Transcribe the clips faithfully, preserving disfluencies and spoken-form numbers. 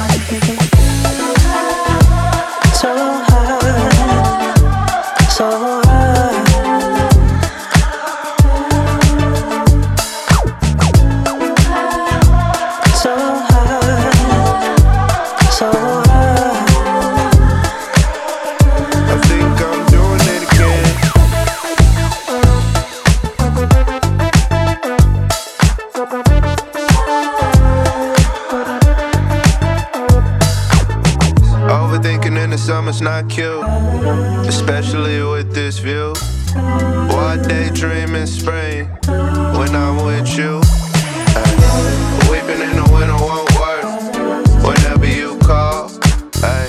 Overthinking in the summer's not cute, especially with this view. Why daydream in spring when I'm with you? Ay, weeping in the winter won't work whenever you call. Ay.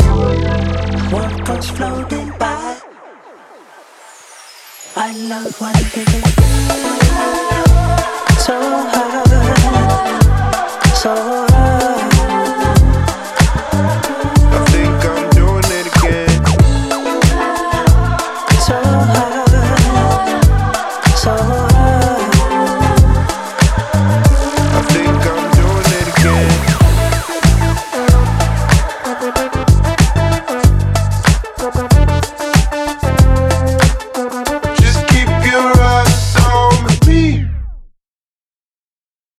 What goes floating by? I love one thing.